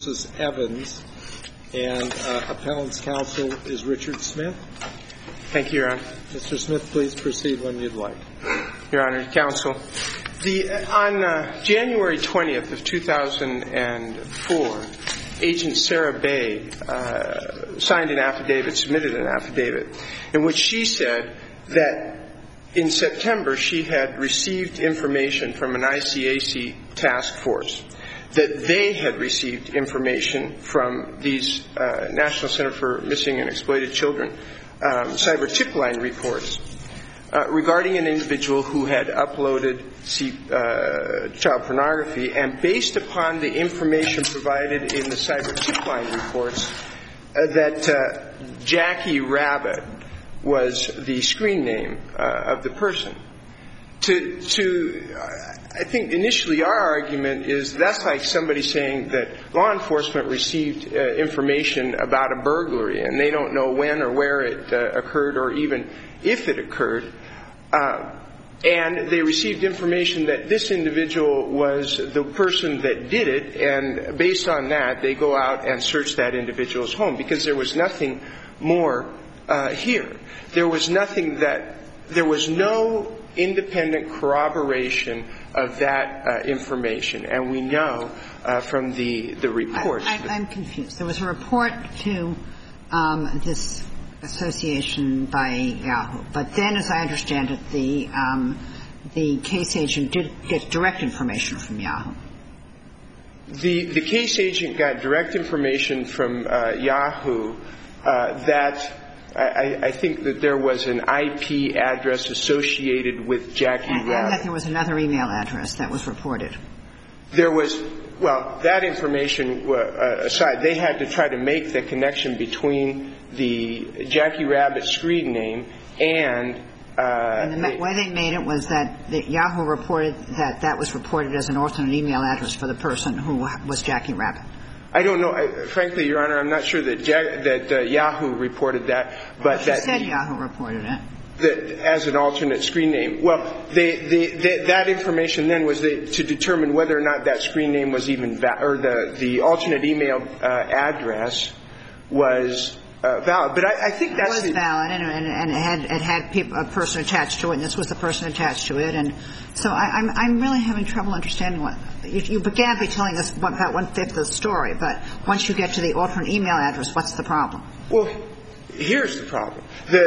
Versus Evans, and appellant's counsel is Richard Smith. Thank you, Your Honor. Mr. Smith, please proceed when you'd like. Your Honor, counsel. On January 20th of 2004, Agent Sarah Bay signed an affidavit, submitted an affidavit, in which she said that in September she had received information from an ICAC task force, that they had received information from these National Center for Missing and Exploited Children cyber tip line reports regarding an individual who had uploaded child pornography, and based upon the information provided in the cyber tip line reports, that Jackie Rabbit was the screen name of the person. I think initially our argument is that's like somebody saying that law enforcement received information about a burglary and they don't know when or where it occurred or even if it occurred, and they received information that this individual was the person that did it, and based on that they go out and search that individual's home, because there was nothing more here. There was no independent corroboration of that information, and we know from the reports. I'm confused. There was a report to this association by Yahoo, but then, as I understand it, the case agent did get direct information from Yahoo. The case agent got direct information from Yahoo that I think that there was an IP address associated with Jackie Rabbit. And that there was another email address that was reported. There was, well, that information aside, they had to try to make the connection between the Jackie Rabbit screen name and the way they made it was that Yahoo reported that was reported as an alternate email address for the person who was Jackie Rabbit. I don't know. Frankly, Your Honor, I'm not sure that Yahoo reported that, but that said Yahoo reported it. That as an alternate screen name. Well, that information then was to determine whether or not that screen name was even or the alternate email address was valid. But I think that's it was valid, and it had a person attached to it, and this was the person attached to it, and so I'm really having trouble understanding what you began by telling us about 1/5 of the story, but once you get to the alternate email address, what's the problem? Well, here's the problem.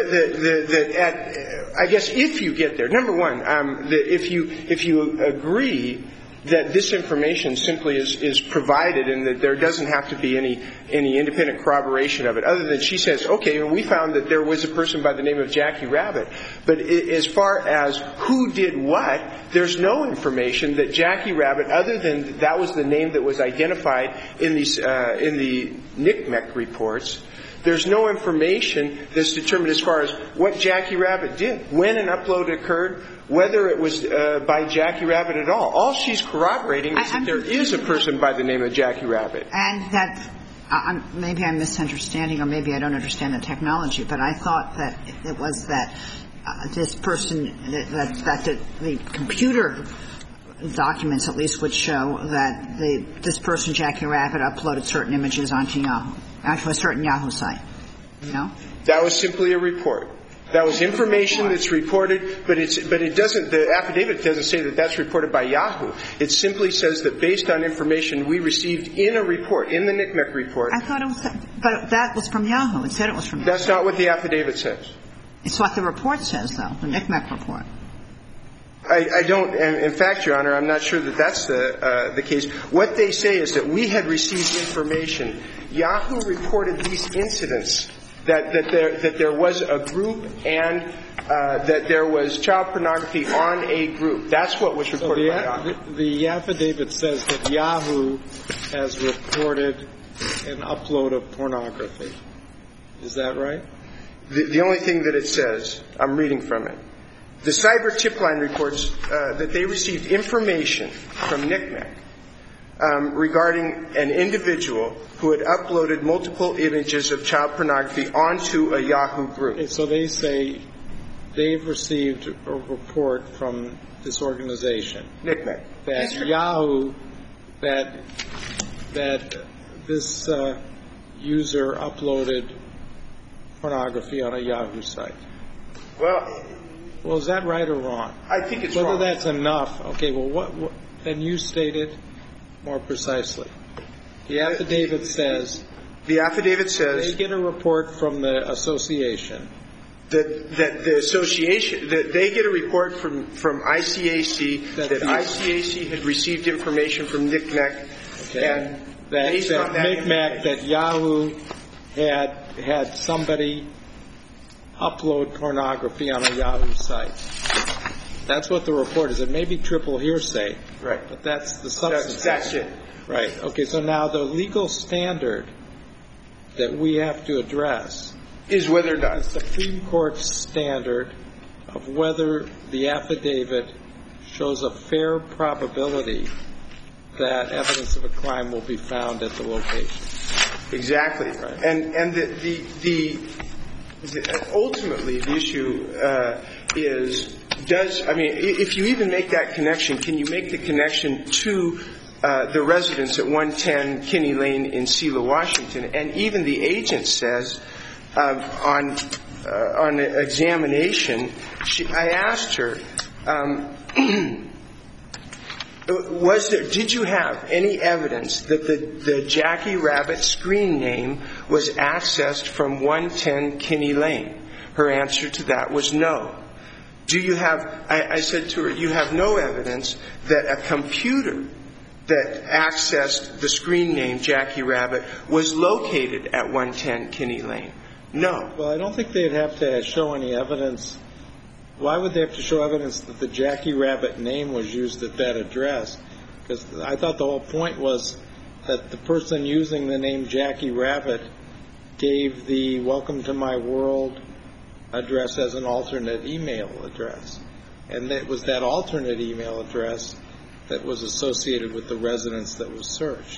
I guess if you get there, number one, if you agree that this information simply is provided and that there doesn't have to be any independent corroboration of it, other than she says, okay, we found that there was a person by the name of Jackie Rabbit, but as far as who did what, there's no information that Jackie Rabbit, other than that was the name that was identified in the NCMEC reports. There's no information that's determined as far as what Jackie Rabbit did, when an upload occurred, whether it was by Jackie Rabbit at all. All she's corroborating is that there is a person by the name of Jackie Rabbit. And that maybe I'm misunderstanding, or maybe I don't understand the technology, but I thought that it was that this person, that the computer documents at least would show that this person, Jackie Rabbit, uploaded certain images onto Yahoo, onto a certain Yahoo site. No? That was simply a report. That was information that's reported, but it doesn't. The affidavit doesn't say that that's reported by Yahoo. It simply says that based on information we received in a report, in the NCMEC report. I thought it was, but that was from Yahoo. It said it was from Yahoo. That's not what the affidavit says. It's what the report says, though, the NCMEC report. I don't. In fact, Your Honor, I'm not sure that that's the case. What they say is that we had received information. Yahoo reported these incidents. That there was a group and that there was child pornography on a group. That's what was reported by Yahoo. The affidavit says that Yahoo has reported an upload of pornography. Is that right? The only thing that it says, I'm reading from it, the cyber tip line reports that they received information from NCMEC regarding an individual who had uploaded multiple images of child pornography onto a Yahoo group. Okay, so they say they've received a report from this organization. NCMEC. That Yahoo, that this user uploaded pornography on a Yahoo site. Well, is that right or wrong? I think it's wrong. wrong. Whether that's enough. Okay, well, what then you stated more precisely. The affidavit says they get a report from the association. That the association, that they get a report from ICAC that ICAC had received information from NCMEC, and based on that NCMEC, that Yahoo had somebody upload pornography on a Yahoo site. That's what the report is. It may be triple hearsay, right? But that's the substance. That's it. Right. Okay. So now the legal standard that we have to address is whether or not the Supreme Court standard of whether the affidavit shows a fair probability that evidence of a crime will be found at the location. Exactly. Right. And ultimately the issue is if you even make that connection, can you make the connection to the residents at 110 Kinney Lane in Selah, Washington? And even the agent says on examination, I asked her, did you have any evidence that the Jackie Rabbit screen name was accessed from 110 Kinney Lane? Her answer to that was no. Do you have, I said to her, you have no evidence that a computer that accessed the screen name Jackie Rabbit was located at 110 Kinney Lane? No. Well, I don't think they'd have to show any evidence. Why would they have to show evidence that the Jackie Rabbit name was used at that address? Because I thought the whole point was that the person using the name Jackie Rabbit gave the Welcome to My World address as an alternate email address. And it was that alternate email address that was associated with the residence that was searched.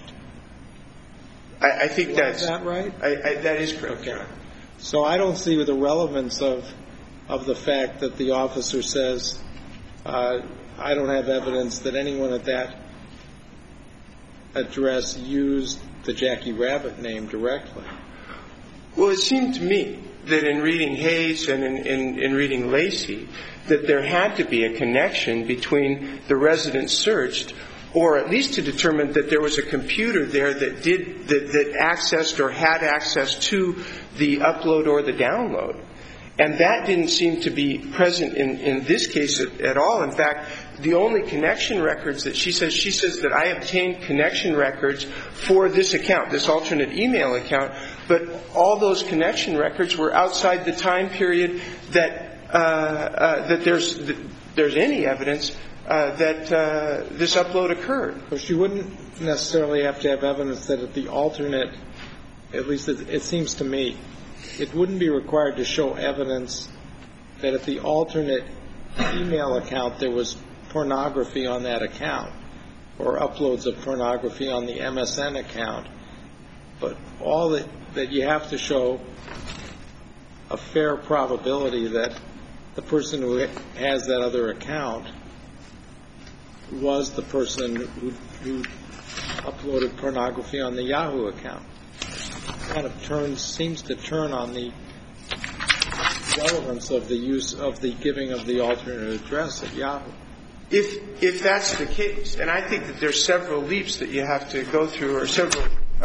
I think that's... Is that right? That is correct. Okay. So I don't see the relevance of the fact that the officer says, I don't have evidence that anyone at that address used the Jackie Rabbit name directly. Well, it seemed to me that in reading Hayes and in reading Lacey, that there had to be a connection between the residence searched, or at least to determine that there was a computer there that accessed or had access to the upload or the download. And that didn't seem to be present in this case at all. In fact, the only connection records that she says that I obtained connection records for this account, this alternate email account, but all those connection records were outside the time period that there's any evidence that this upload occurred. But she wouldn't necessarily have to have evidence that at the alternate, at least it seems to me, it wouldn't be required to show evidence that at the alternate email account there was pornography on that account or uploads of pornography on the MSN account. But all that you have to show a fair probability that the person who has that other account was the person who uploaded pornography on the Yahoo account. Kind of seems to turn on the relevance of the use of the giving of the alternate address at Yahoo. If that's the case, and I think that there's several leaps that you have to go through, or several,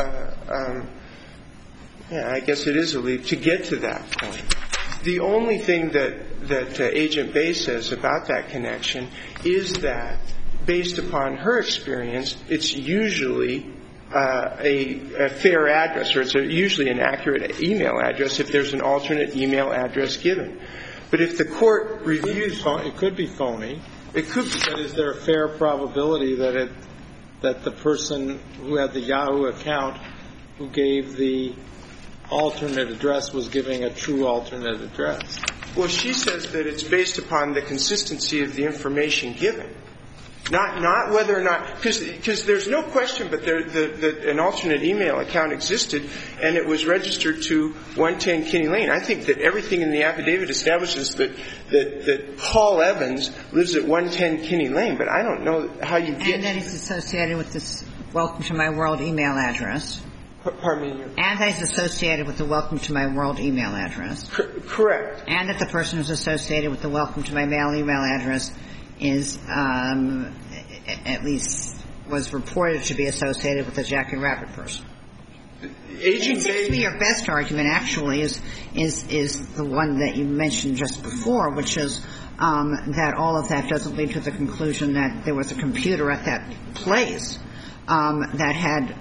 I guess it is a leap to get to that point. The only thing that Agent Bay says about that connection is that, based upon her experience, it's usually a fair address, or it's usually an accurate email address if there's an alternate email address given. But if the court reviews... It could be phony. It could be. But is there a fair probability that the person who had the Yahoo account who gave the alternate address was giving a true alternate address? Well, she says that it's based upon the consistency of the information given. Not whether or not, because there's no question but an alternate email account existed and it was registered to 110 Kinney Lane. I think that everything in the affidavit establishes that Paul Evans lives at 110 Kinney Lane, but I don't know how you get... And then it's associated with this Welcome to My World email address. Pardon me? And that he's associated with the Welcome to My World email address. Correct. And that the person who's associated with the Welcome to My Mail email address is, at least was reported to be associated with the Jackie Rabbit person. Agent It seems to me your best argument actually is the one that you mentioned just before, which is that all of that doesn't lead to the conclusion that there was a computer at that place that had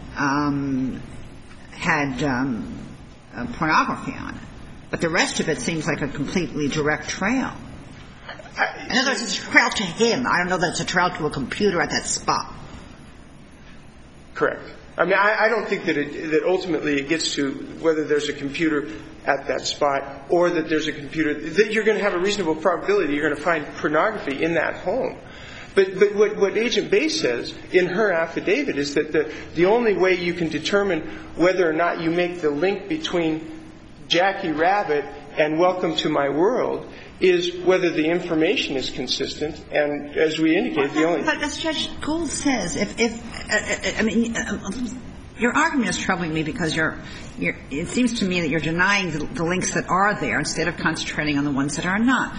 pornography on it. But the rest of it seems like a completely direct trail. In other words, it's a trail to him. I don't know that it's a trail to a computer at that spot. Correct. I mean, I don't think that ultimately it gets to whether there's a computer at that spot or that there's a computer, that you're going to have a reasonable probability you're going to find pornography in that home. But what Agent Bay says in her affidavit is that the only way you can determine whether or not you make the link between Jackie Rabbit and Welcome to My World is whether the information is consistent. And as we indicated, the only... But as Judge Gould says, your argument is troubling me because it seems to me that you're denying the links that are there instead of concentrating on the ones that are not.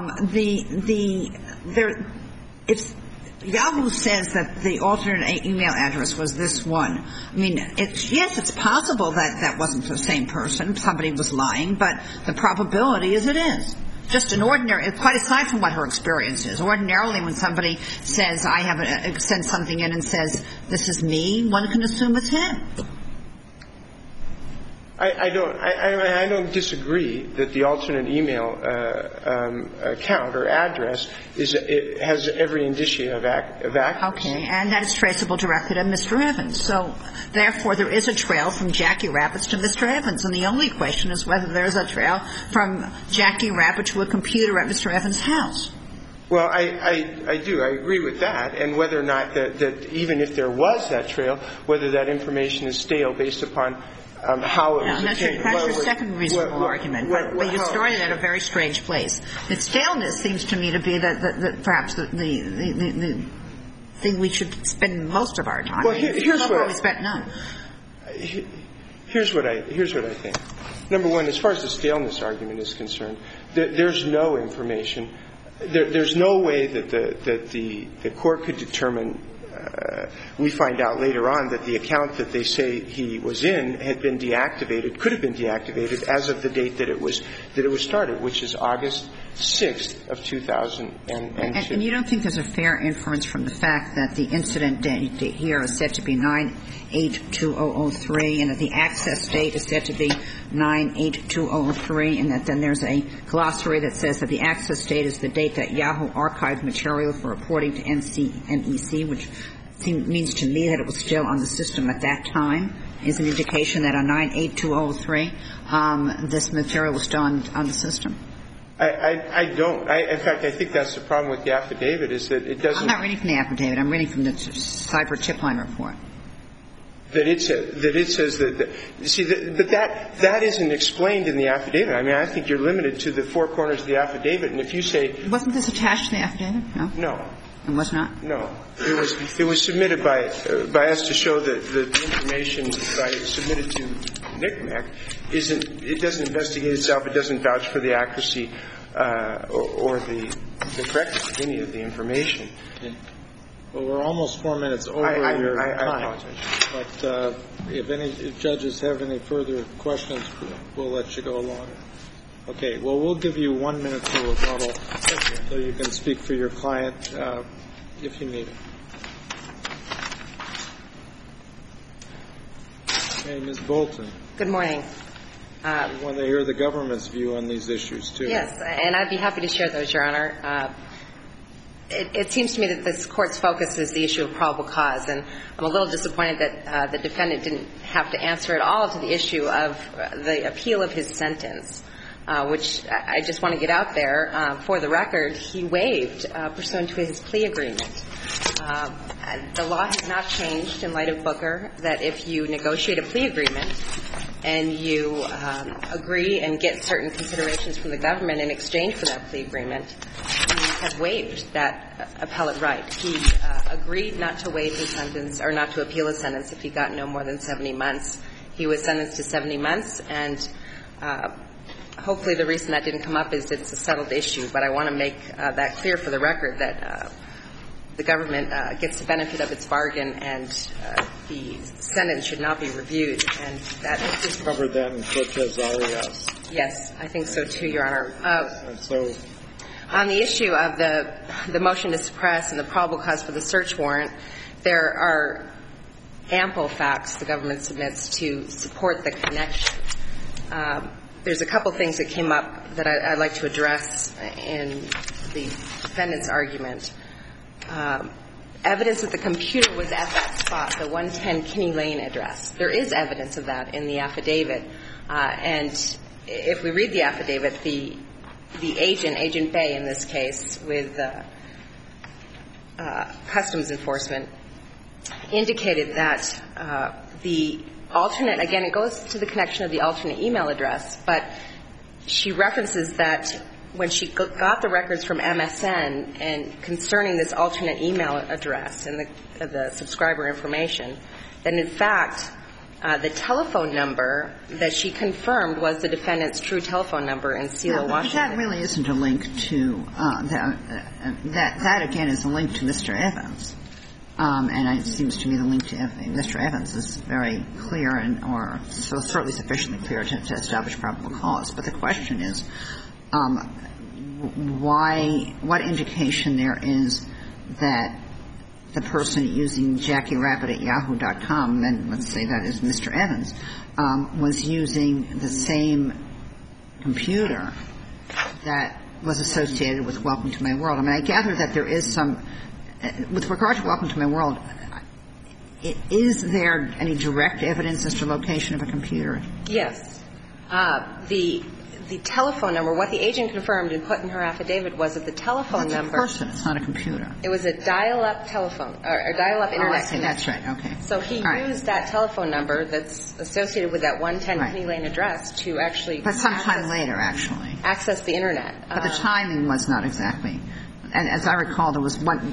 If Yahoo says that the alternate email address was this one, I mean, yes, it's possible that that wasn't the same person. Somebody was lying, but the probability is it is. Just an ordinary, quite aside from what her experience is. Ordinarily, when somebody says, sends something in and says, this is me, one can assume it's him. I don't disagree that the alternate email account or address has every indicia of accuracy. Okay, and that is traceable directly to Mr. Evans. So, therefore, there is a trail from Jackie Rabbit to Mr. Evans, and the only question is whether there's a trail from Jackie Rabbit to a computer at Mr. Evans' house. Well, I do. I agree with that. And whether or not that even if there was that trail, whether that information is stale based upon how it was obtained. That's your second reasonable argument. But you started at a very strange place. The staleness seems to me to be perhaps the thing we should spend most of our time. Well, here's what we spent none. Here's what I think. Number one, as far as the staleness argument is concerned, there's no information. There's no way that the court could determine. We find out later on that the account that they say he was in had been deactivated, could have been deactivated as of the date that it was started, which is August 6th of 2002. And you don't think there's a fair inference from the fact that the incident date here is said to be 9/8/2003 and that the access date is said to be 9/8/2003 and that then there's a glossary that says that the access date is the date that Yahoo archived material for reporting to NEC, which means to me that it was still on the system at that time, is an indication that on 9/8/2003 this material was still on the system? I don't. In fact, I think that's the problem with the affidavit is that it doesn't. I'm not reading from the affidavit. I'm reading from the cyber tip line report. That it says that see but that isn't explained in the affidavit. I mean, I think you're limited to the four corners of the affidavit, and if you say wasn't this attached to the affidavit? No. It was not? No. It was submitted by us to show that the information submitted to NCMEC it doesn't investigate itself. It doesn't vouch for the accuracy or the correctness of any of the information. Okay. Well, we're almost 4 minutes over your time. I apologize. But if any judges have any further questions, we'll let you go along. Okay. Well, we'll give you 1 minute for rebuttal so you can speak for your client if you need it. Okay, Ms. Bolton. Good morning. I want to hear the government's view on these issues, too. Yes, and I'd be happy to share those, Your Honor. It seems to me that this Court's focus is the issue of probable cause, and I'm a little disappointed that the defendant didn't have to answer at all to the issue of the appeal of his sentence, which I just want to get out there. For the record, he waived pursuant to his plea agreement. The law has not changed in light of Booker that if you negotiate a plea agreement and you agree and get certain considerations from the government in exchange for that plea agreement, you have waived that appellate right. He agreed not to waive his sentence or not to appeal his sentence if he got no more than 70 months. He was sentenced to 70 months, and hopefully the reason that didn't come up is it's a settled issue. But I want to make that clear for the record that the government gets the benefit of its bargain, and the sentence should not be reviewed. And that is just covered that in Cortez-Arias. Yes, I think so too, Your Honor. And so, on the issue of the motion to suppress and the probable cause for the search warrant, there are ample facts the government submits to support the connection. There's a couple things that came up that I'd like to address in the defendant's argument. Evidence that the computer was at that spot, the 110 Kinney Lane address. There is evidence of that in the affidavit. And if we read the affidavit, the agent, Agent Bay in this case, with Customs Enforcement, indicated that the alternate, again, it goes to the connection of the alternate email address, but she references that when she got the records from MSN and concerning this alternate email address and the subscriber information, that in fact the telephone number that she confirmed was the defendant's true telephone number in Selah, Washington. But that really isn't a link to that again is a link to Mr. Evans. And it seems to me the link to Mr. Evans is very clear or so certainly sufficiently clear to establish probable cause. But the question is, what indication there is that the person using JackieRabbit@yahoo.com, and let's say that is Mr. Evans, was using the same computer that was associated with Welcome to My World. I mean, I gather that there is some, with regard to Welcome to My World, is there any direct evidence as to location of a computer? Yes. The telephone number, what the agent confirmed and put in her affidavit was that the telephone number. It's a person. It's not a computer. It was a dial-up telephone, or dial-up internet connection. That's right. Okay. So he used that telephone number that's associated with that 110 Kinney Lane address to actually. But sometime later, actually. Access the internet. But the timing was not exactly. And as I recall, there was one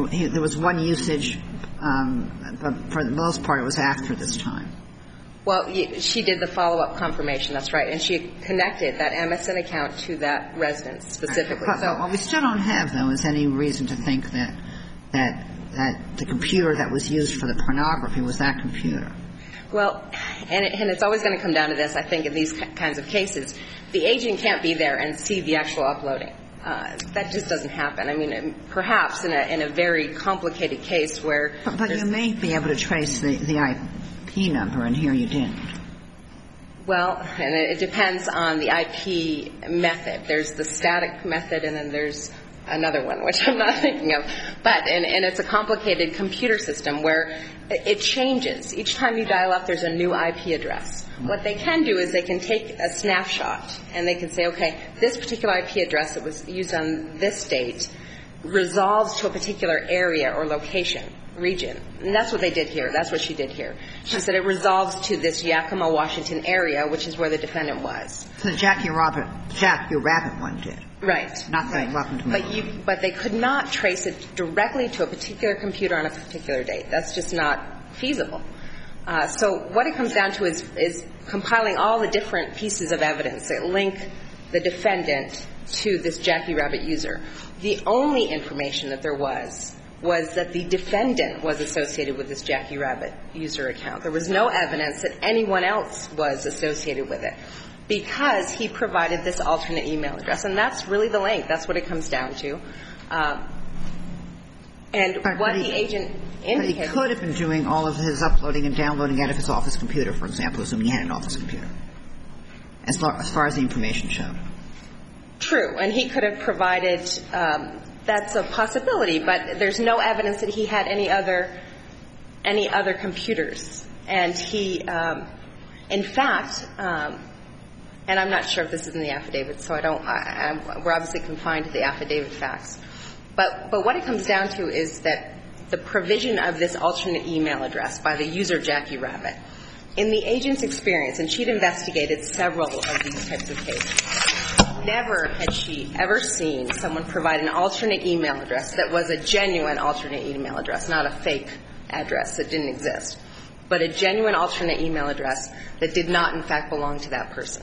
usage, but for the most part, it was after this time. Well, she did the follow-up confirmation. That's right. And she connected that MSN account to that residence specifically. But what we still don't have, though, is any reason to think that the computer that was used for the pornography was that computer. Well, and it's always going to come down to this, I think, in these kinds of cases. The agent can't be there and see the actual uploading. That just doesn't happen. I mean, perhaps in a very complicated case where. But you may be able to trace the IP number, and here you didn't. Well, and it depends on the IP method. There's the static method, and then there's another one, which I'm not thinking of. But, and it's a complicated computer system where it changes. Each time you dial up, there's a new IP address. What they can do is they can take a snapshot, and they can say, okay, this particular IP address that was used on this date resolves to a particular area or location, region. And that's what they did here. That's what she did here. She said it resolves to this Yakima, Washington area, which is where the defendant was. So the Jackie Rabbit one did. Right. Not the Welcome to My World. But they could not trace it directly to a particular computer on a particular date. That's just not feasible. So what it comes down to is compiling all the different pieces of evidence that link the defendant to this Jackie Rabbit user. The only information that there was that the defendant was associated with this Jackie Rabbit user account. There was no evidence that anyone else was associated with it because he provided this alternate email address. And that's really the link. That's what it comes down to. And what the agent indicated. But he could have been doing all of his uploading and downloading out of his office computer, for example, assuming he had an office computer, as far as the information showed. True. And he could have provided that's a possibility, but there's no evidence that he had any other computers. And he, in fact, and I'm not sure if this is in the affidavit, so we're obviously confined to the affidavit facts. But what it comes down to is that the provision of this alternate email address by the user Jackie Rabbit, in the agent's experience, and she'd investigated several of these types of cases, never had she ever seen someone provide an alternate email address that was a genuine alternate email address, not a fake address that didn't exist. but a genuine alternate email address that did not, in fact, belong to that person.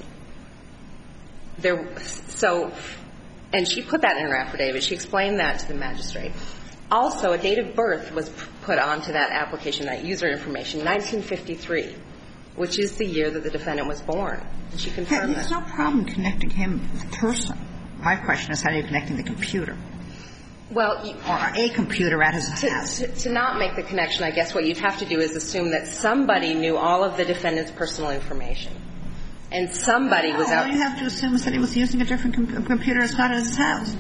And she put that in her affidavit. She explained that to the magistrate. Also, a date of birth was put onto that application, that user information, 1953, which is the year that the defendant was born. And she confirmed that. There's no problem connecting him with the person. My question is, how are you connecting the computer? Well, or a computer at his house. To not make the connection, I guess what you'd have to do is assume that somebody knew all of the defendant's personal information. And somebody was out. All you have to assume is that he was using a different computer that's not at his house.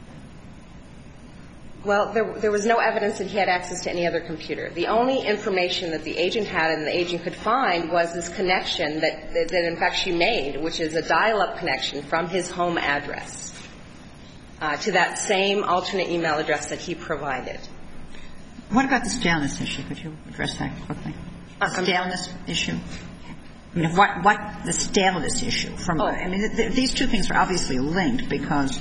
Well, there was no evidence that he had access to any other computer. The only information that the agent had and the agent could find was this connection that in fact she made, which is a dial-up connection from his home address to that same alternate email address that he provided. What about the staleness issue? Could you address that quickly? The staleness issue? I mean, what the staleness issue? I mean, these two things are obviously linked because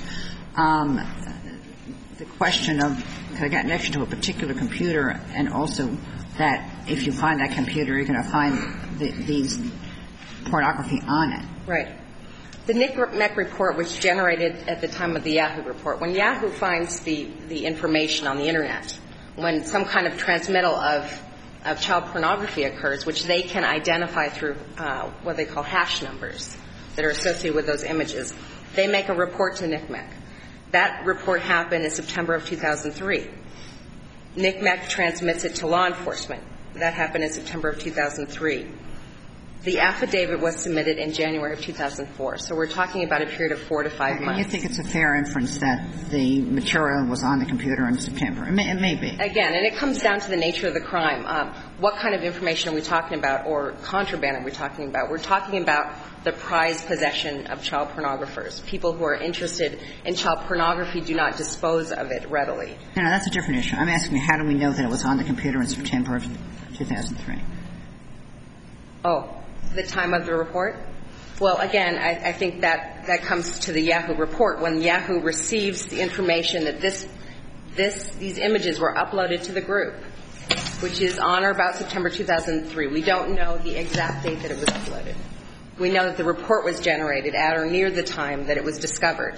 the question of can I get connection to a particular computer, and also that if you find that computer, you're going to find these pornography on it. Right. The NCMEC report was generated at the time of the Yahoo report. When Yahoo finds the information on the Internet, when some kind of transmittal of child pornography occurs, which they can identify through what they call hash numbers that are associated with those images, they make a report to NCMEC. That report happened in September of 2003. NCMEC transmits it to law enforcement. That happened in September of 2003. The affidavit was submitted in January of 2004. So we're talking about a period of 4 to 5 months. And you think it's a fair inference that the material was on the computer in September? It may be. Again, and it comes down to the nature of the crime. What kind of information are we talking about, or contraband are we talking about? We're talking about the prized possession of child pornographers. People who are interested in child pornography do not dispose of it readily. No, that's a different issue. I'm asking you, how do we know that it was on the computer in September of 2003? Oh, the time of the report? Well, again, I think that comes to the Yahoo report. When Yahoo receives the information that these images were uploaded to the group, which is on or about September 2003. We don't know the exact date that it was uploaded. We know that the report was generated at or near the time that it was discovered.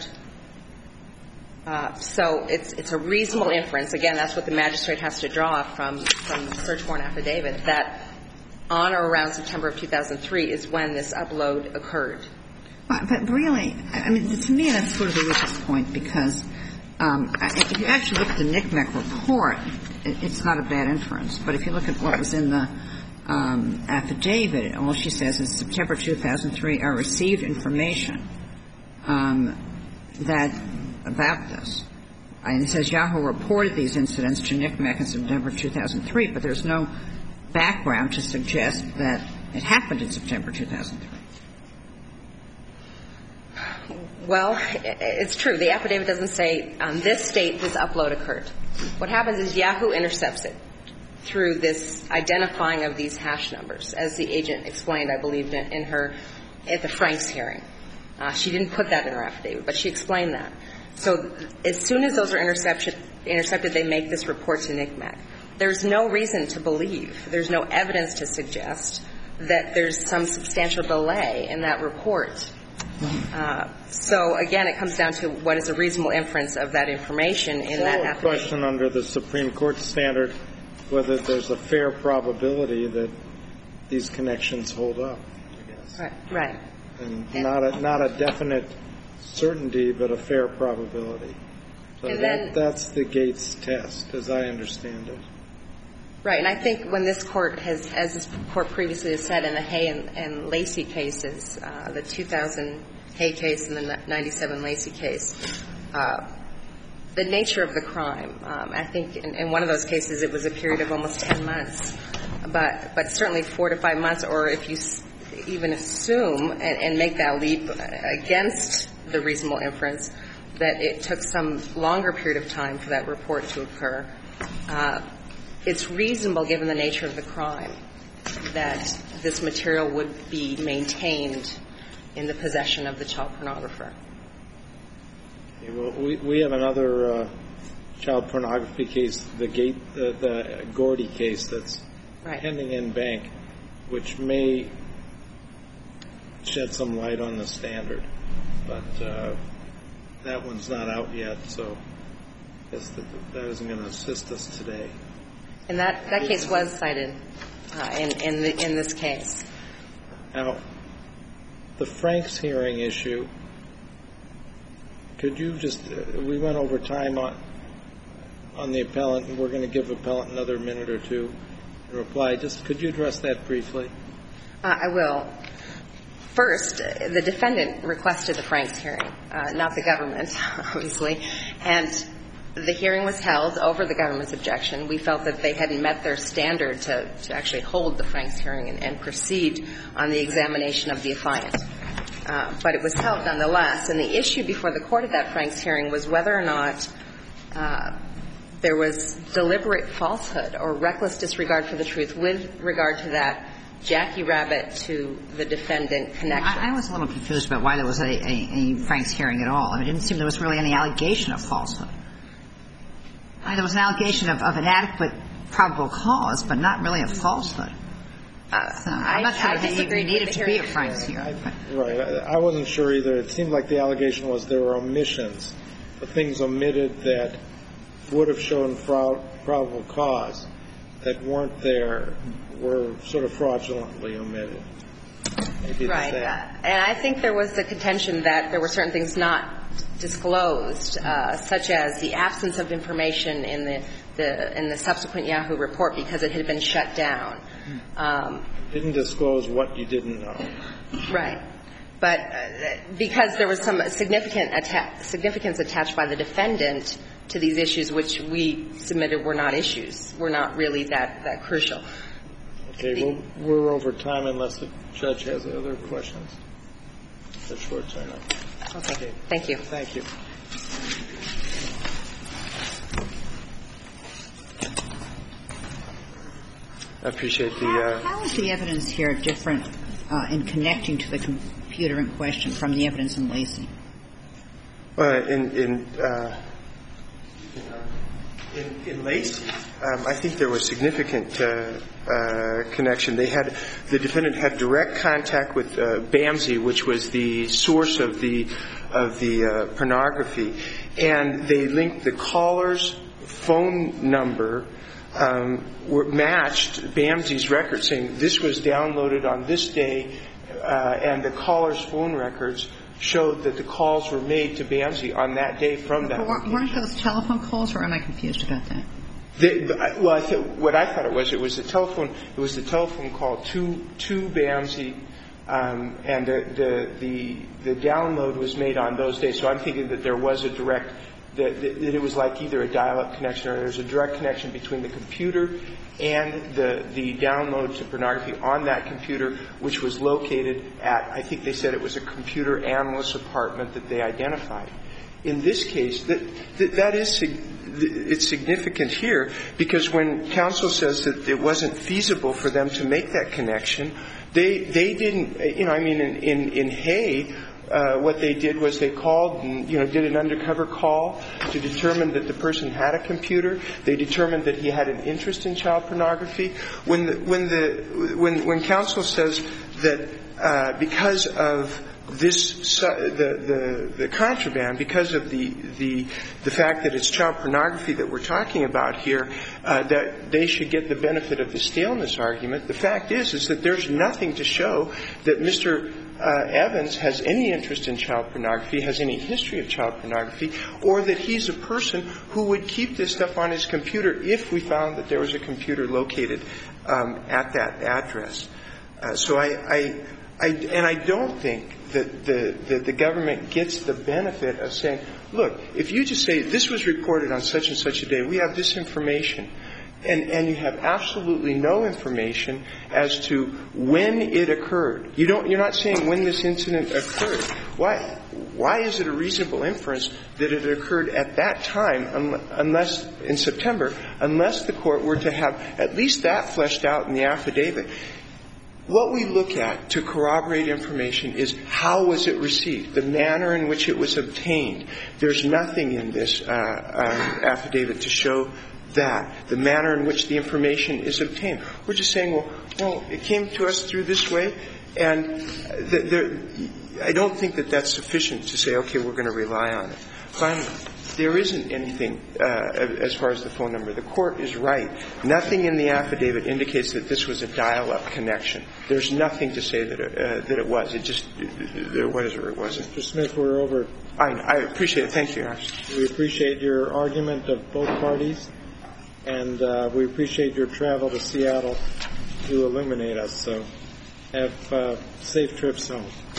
So it's a reasonable inference. Again, that's what the magistrate has to draw from the search warrant affidavit, that on or around September of 2003 is when this upload occurred. But really, I mean, to me that's sort of a weakest point, because if you actually look at the NCMEC report, it's not a bad inference. But if you look at what was in the affidavit, all she says is September 2003, I received information that about this. And it says Yahoo reported these incidents to NCMEC in September 2003, but there's no background to suggest that it happened in September 2003. Well, it's true. The affidavit doesn't say on this date this upload occurred. What happens is Yahoo intercepts it through this identifying of these hash numbers, as the agent explained, I believe, in her at the Franks hearing. She didn't put that in her affidavit, but she explained that. So as soon as those are intercepted, they make this report to NCMEC. There's no reason to believe, there's no evidence to suggest that there's some substantial delay in that report. So, again, it comes down to what is a reasonable inference of that information in that affidavit. Question under the Supreme Court standard, whether there's a fair probability that these connections hold up, I guess. Right. And not a definite certainty, but a fair probability. So that's the Gates test, as I understand it. Right. And I think when this Court has, as this Court previously has said in the Hay and Lacey cases, the 2000 Hay case and the 97 Lacey case, the nature of the crime, I think in one of those cases it was a period of almost 10 months, but certainly 4 to 5 months, or if you even assume and make that leap against the reasonable inference that it took some longer period of time for that report to occur, it's reasonable, given the nature of the crime, that this material would be maintained in the possession of the child pornographer. Okay, well, we have another child pornography case, the Gordy case, that's pending en banc, which may shed some light on the standard. But that one's not out yet, so I guess that isn't going to assist us today. And that case was cited in this case. Now, the Franks hearing issue, could you just we went over time on the appellant, and we're going to give the appellant another minute or two to reply. Just could you address that briefly? I will. First, the defendant requested the Franks hearing, not the government, obviously. And the hearing was held over the government's objection. We felt that they hadn't met their standard to actually hold the Franks hearing and proceed on the examination of the affiant. But it was held nonetheless. And the issue before the court at that Franks hearing was whether or not there was deliberate falsehood or reckless disregard for the truth with regard to that Jackie Rabbit to the defendant connection. I was a little confused about why there was a Franks hearing at all. I mean, it didn't seem there was really any allegation of falsehood. There was an allegation of inadequate probable cause, but not really a falsehood. So I'm not sure that you needed to be a Franks hearing. Right. I wasn't sure either. It seemed like the allegation was there were omissions, the things omitted that would have shown probable cause that weren't there were sort of fraudulently omitted. Maybe right. And I think there was the contention that there were certain things not disclosed, such as the absence of information in the subsequent Yahoo report because it had been shut down. Didn't disclose what you didn't know. Right. But because there was some significance attached by the defendant to these issues, which we submitted were not issues, were not really that crucial. Okay. We're over time unless the judge has other questions. Judge Schwartz, I know. Okay. Thank you. Thank you. I appreciate the How is the evidence here different in connecting to the computer in question from the evidence in Lacey? In Lacey, I think there was significant connection. The defendant had direct contact with BAMSI, which was the source of the pornography, and they linked the caller's phone number matched BAMSI's record, saying this was downloaded on this day, and the caller's phone records showed that the calls were made to BAMSI on that day from that location. Weren't those telephone calls, or am I confused about that? What I thought it was the telephone call to BAMSI, and the download was made on those days. So I'm thinking that there was a direct, that it was like either a dial-up connection or there's a direct connection between the computer and the download to pornography on that computer, which was located at, I think they said it was a computer analyst's apartment that they identified. In this case, it's significant here because when counsel says that it wasn't feasible for them to make that connection, they didn't, in Hay, what they did was they called and, did an undercover call to determine that the person had a computer. They determined that he had an interest in child pornography. When counsel says that because of this, the contraband, because of the fact that it's child pornography that we're talking about here, that they should get the benefit of the staleness argument. The fact is that there's nothing to show that Mr. Evans has any interest in child pornography, has any history of child pornography, or that he's a person who would keep this stuff on his computer if we found that there was a computer located at that address. So I don't think that the government gets the benefit of saying, look, if you just say this was reported on such and such a day, we have this information, and you have absolutely no information as to when it occurred. You're not saying when this incident occurred. Why is it a reasonable inference that it occurred at that time, unless in September, unless the court were to have at least that fleshed out in the affidavit? What we look at to corroborate information is how was it received, the manner in which it was obtained. There's nothing in this affidavit to show that, the manner in which the information is obtained. We're just saying, well, it came to us through this way, and I don't think that that's sufficient to say, okay, we're going to rely on it. Finally, there isn't anything as far as the phone number. The Court is right. Nothing in the affidavit indicates that this was a dial-up connection. There's nothing to say that it was. It just there was or it wasn't. Mr. Smith, we're over. I appreciate it. Thank you, Your Honor. We appreciate your argument of both parties, and we appreciate your travel to Seattle to illuminate us. So have safe trips home.